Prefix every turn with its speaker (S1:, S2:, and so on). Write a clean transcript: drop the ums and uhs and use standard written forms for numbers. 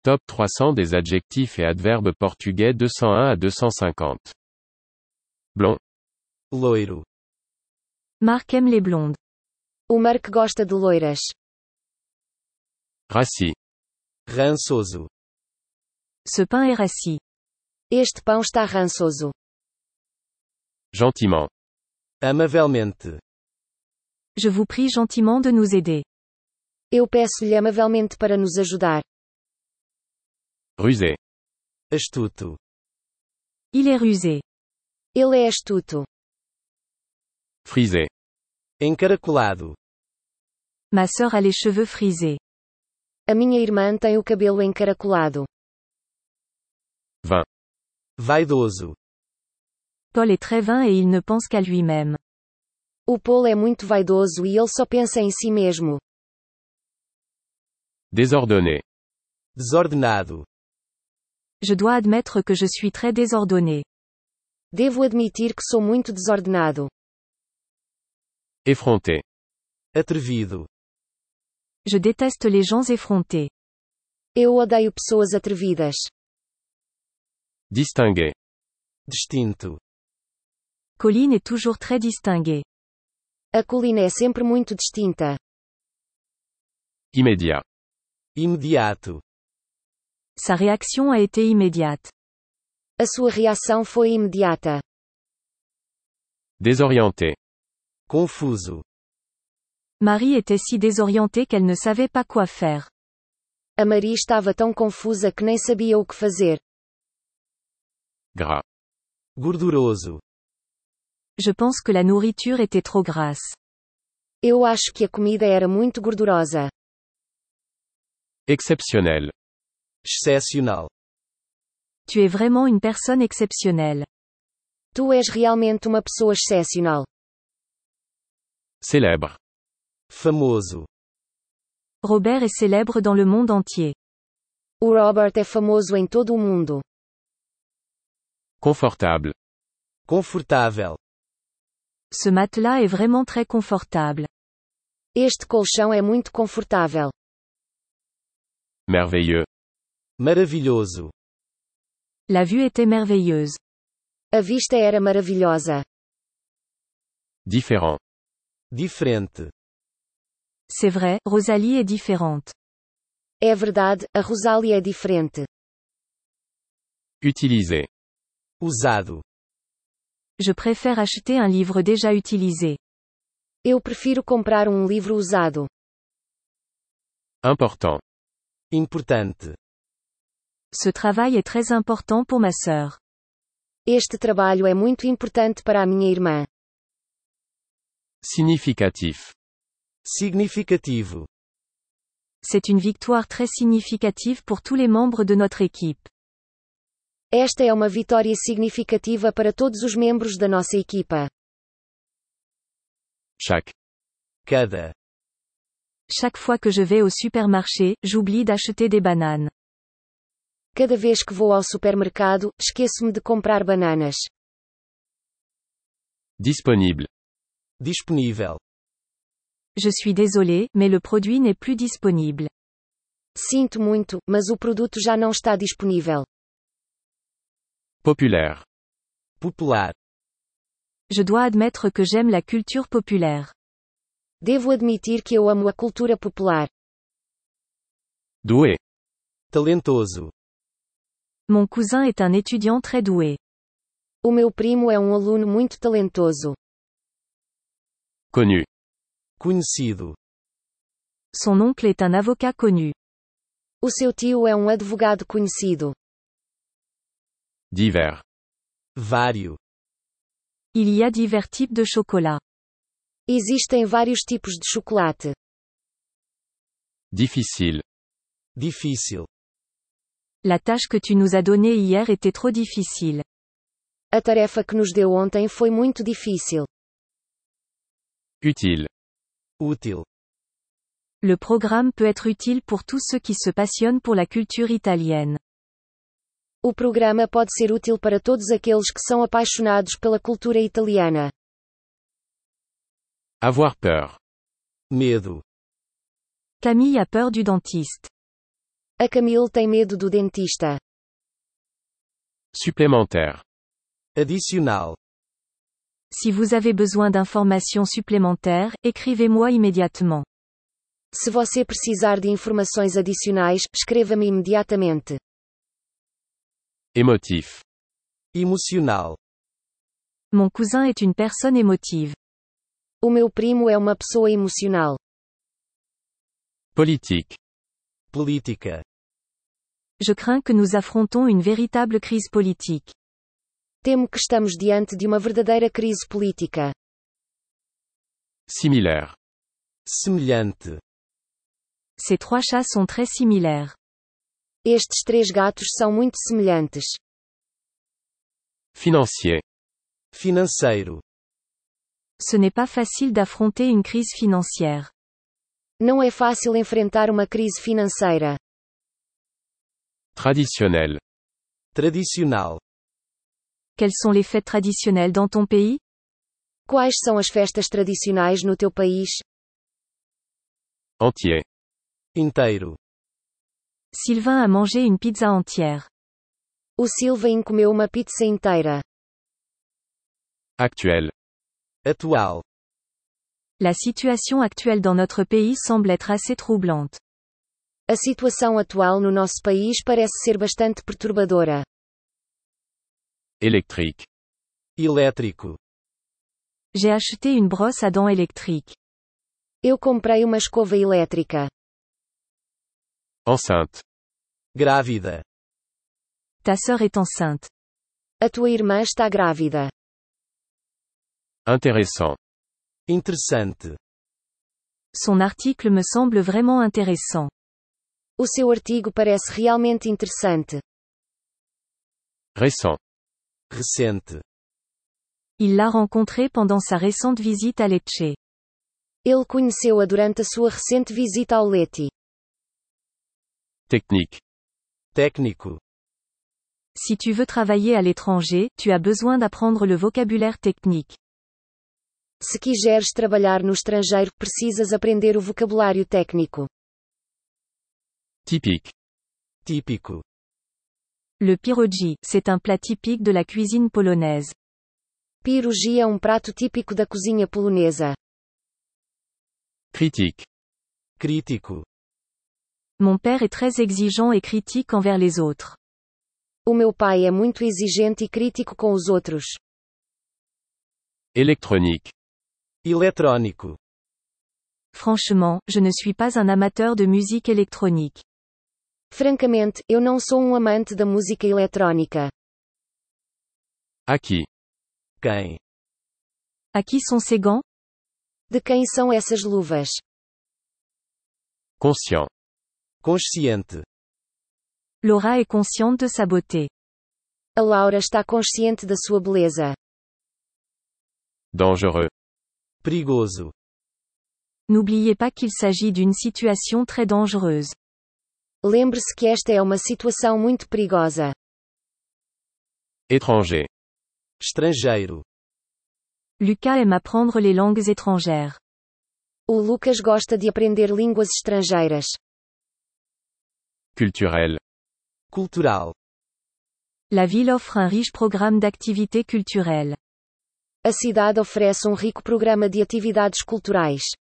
S1: Top 300 des adjectifs et adverbes portugais 201 à 250. Blond.
S2: Loiro.
S3: Marc aime les blondes.
S4: O Mark gosta de loiras.
S1: Rassis.
S2: Rançoso.
S3: Ce pain est rassis.
S4: Este pão está rançoso.
S1: Gentiment.
S2: Amavelmente.
S3: Je vous prie gentiment de nous aider.
S4: Eu peço-lhe amavelmente para nos ajudar.
S1: Rusé.
S2: Astuto.
S3: Il est rusé.
S4: Ele é astuto.
S1: Frisé.
S2: Encaracolado.
S3: Ma sœur a les cheveux frisés.
S4: A minha irmã tem o cabelo encaracolado.
S1: Vain.
S2: Vaidoso.
S3: Paul est très vain et il ne pense qu'à lui-même.
S4: O Paul é muito vaidoso e ele só pensa em si mesmo.
S1: Désordonné.
S2: Desordenado.
S3: Je dois admettre que je suis très désordonné.
S4: Devo admitir que sou muito desordenado.
S1: Effronté.
S2: Atrevido.
S3: Je déteste les gens effrontés.
S4: Eu odeio pessoas atrevidas.
S1: Distingué.
S2: Distinto.
S3: Colline est toujours très distinguée.
S4: A Colline é sempre muito distinta.
S1: Immédiat.
S2: Imediato.
S3: Sa réaction a été immédiate.
S4: A sua reação foi imediata.
S1: Désorienté.
S2: Confuso.
S3: Marie était si désorientée qu'elle ne savait pas quoi faire.
S4: A Marie estava tão confusa que nem sabia o que fazer.
S1: Gras.
S2: Gorduroso.
S3: Je pense que la nourriture était trop grasse.
S4: Eu acho que a comida era muito gordurosa.
S1: Exceptionnel.
S2: Excepcional.
S3: Tu es vraiment une personne exceptionnelle.
S4: Tu és realmente uma pessoa excepcional.
S1: Célèbre.
S2: Famoso.
S3: Robert est célèbre dans le monde entier.
S4: O Robert é famoso em todo o mundo.
S1: Confortable.
S2: Confortável.
S3: Ce matelas est vraiment très confortable.
S4: Este colchão é muito confortável.
S1: Merveilleux.
S2: Maravilhoso.
S3: La vue était merveilleuse.
S4: A vista era maravilhosa.
S1: Différent.
S2: Diferente.
S3: C'est vrai, Rosalie est différente.
S4: É verdade, a Rosália é diferente.
S1: Utilisé.
S2: Usado.
S3: Je préfère acheter un livre déjà utilisé.
S4: Eu prefiro comprar um livro usado.
S1: Important.
S2: Importante.
S3: Ce travail est très important pour ma sœur.
S4: Este trabalho é muito importante para a minha irmã.
S1: Significatif.
S2: Significativo.
S3: C'est une victoire très significative pour tous les membres de notre équipe.
S4: Esta é uma vitória significativa para todos os membros da nossa equipa.
S1: Chaque.
S2: Cada.
S3: Chaque fois que je vais au supermarché, j'oublie d'acheter des bananes.
S4: Cada vez que vou ao supermercado, esqueço-me de comprar bananas.
S1: Disponible.
S2: Disponível.
S3: Je suis désolé, mais le produit n'est plus disponible.
S4: Sinto muito, mas o produto já não está disponível.
S1: Populaire.
S2: Popular.
S3: Je dois admettre que j'aime la culture populaire.
S4: Devo admitir que eu amo a cultura popular.
S1: Doué.
S2: Talentoso.
S3: Mon cousin est un étudiant très doué.
S4: O meu primo é um aluno muito talentoso.
S1: Connu.
S2: Conhecido.
S3: Son oncle est un avocat connu.
S4: O seu tio é um advogado conhecido.
S1: Divers.
S2: Vário.
S3: Il y a divers types de chocolat.
S4: Existem vários tipos de chocolate.
S1: Difficile.
S2: Difícil.
S3: La tâche que tu nous as donnée hier était trop difficile.
S4: A tarefa que nos deu ontem foi muito difícil.
S1: Utile.
S2: Útil.
S3: Le programme peut être utile pour tous ceux qui se passionnent pour la culture italienne.
S4: O programa pode ser útil para todos aqueles que são apaixonados pela cultura italiana.
S1: Avoir peur.
S2: Medo.
S3: Camille a peur du dentiste.
S4: A Camille tem medo do dentista.
S1: Supplémentaire.
S2: Adicional.
S3: Si vous avez besoin d'informations supplémentaires, écrivez-moi immédiatement.
S4: Se você precisar de informações adicionais, escreva-me imediatamente.
S1: Émotif.
S2: Emocional.
S3: Mon cousin est une personne émotive.
S4: O meu primo é uma pessoa emocional.
S1: Politique.
S2: Política.
S3: Je crains que nous affrontons une véritable crise politique.
S4: Temo que estamos diante de uma verdadeira crise política.
S1: Similaire.
S2: Semelhante.
S3: Ces trois chats sont très similaires.
S4: Estes 3 gatos são muito semelhantes.
S1: Financier.
S2: Financeiro.
S3: Ce n'est pas facile d'affronter une crise financière.
S4: Não é fácil enfrentar uma crise financeira.
S1: Traditionnel.
S2: Tradicional.
S3: Quelles sont les fêtes traditionnelles dans ton pays?
S4: Quais são as festas tradicionais no teu país?
S1: Entier.
S2: Inteiro.
S3: Sylvain a mangé une pizza entière.
S4: O Sylvain comeu uma pizza inteira.
S1: Actuel.
S2: Atual.
S3: La situation actuelle dans notre pays semble être assez troublante.
S4: A situação atual no nosso país parece ser bastante perturbadora.
S1: Électrique.
S2: Elétrico.
S3: J'ai acheté une brosse à dents électrique.
S4: Eu comprei uma escova elétrica.
S1: Enceinte.
S2: Grávida.
S3: Ta sœur est enceinte.
S4: A tua irmã está grávida.
S1: Intéressant.
S2: Interessante.
S3: Son article me semble vraiment intéressant.
S4: O seu artigo parece realmente interessante.
S1: Récent.
S2: Recente.
S3: Il l'a rencontrée pendant sa récente visite à Lecce.
S4: Ele conheceu-a durante a sua recente visita ao Leti.
S1: Technique.
S2: Técnico.
S3: Si tu veux travailler à l'étranger, tu as besoin d'apprendre le vocabulaire technique.
S4: Se quiseres trabalhar no estrangeiro, precisas aprender o vocabulário técnico.
S1: Typique.
S2: Típico.
S3: Le pierogi, c'est un plat typique de la cuisine polonaise.
S4: Pierogi é um prato típico da cozinha polonesa.
S1: Critique.
S2: Crítico.
S3: Mon père est très exigeant et critique envers les autres.
S4: O meu pai é muito exigente e crítico com os outros.
S1: Électronique.
S2: Eletrónico.
S3: Franchement, je ne suis pas un amateur de musique électronique.
S4: Francamente, eu não sou um amante da música eletrônica.
S1: Acquis.
S2: Quem?
S3: À qui sont ces gants?
S4: De quem são essas luvas?
S1: Conscient.
S2: Consciente.
S3: Laura est consciente de sa beauté.
S4: A Laura está consciente da sua beleza.
S1: Dangereux.
S2: Perigoso.
S3: N'oubliez pas qu'il s'agit d'une situation très dangereuse.
S4: Lembre-se que esta é uma situação muito perigosa.
S1: Étranger.
S2: Estrangeiro.
S3: Lucas aime apprendre les langues étrangères.
S4: O Lucas gosta de aprender línguas estrangeiras.
S1: Culturel.
S2: Cultural.
S3: La ville offre un riche programme d'activités culturelles.
S4: A cidade oferece um rico programa de atividades culturais.